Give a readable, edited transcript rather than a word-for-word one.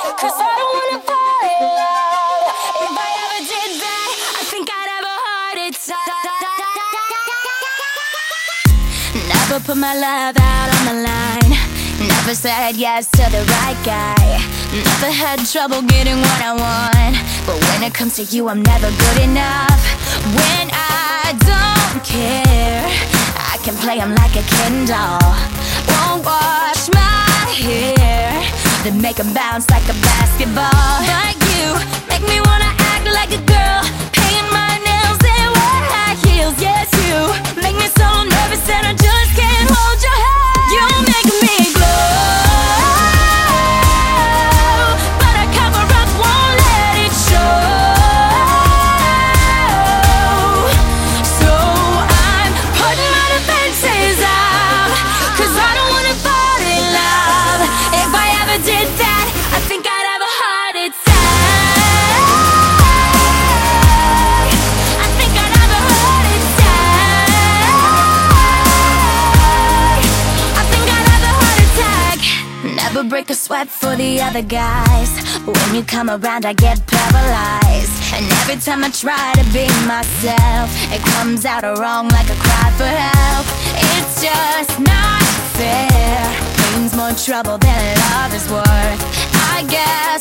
'cause I don't wanna fall in love. If I ever did that, I think I'd have a heart attack. Never put my love out on the line. Never said yes to the right guy. Never had trouble getting what I want. But when it comes to you, I'm never good enough. When I don't care, I can play him like a Ken doll. Won't wash my hair, then make him bounce like a basketball. But you make me wanna act like a girl, paint my nails and wear high heels. Yes, you make me so nervous that I just can't hold your hand. You make me glow, but I cover up, won't let it show. So I'm putting my defenses out, 'cause I don't wanna fall in love. If I ever did that, I think I'd have a heart attack. I think I'd have a heart attack. I think I'd have a heart attack. Never break a sweat for the other guys. When you come around, I get paralyzed. And every time I try to be myself, it comes out wrong like a cry for help. It's just not fair. Pain's more trouble than love is worth. I guess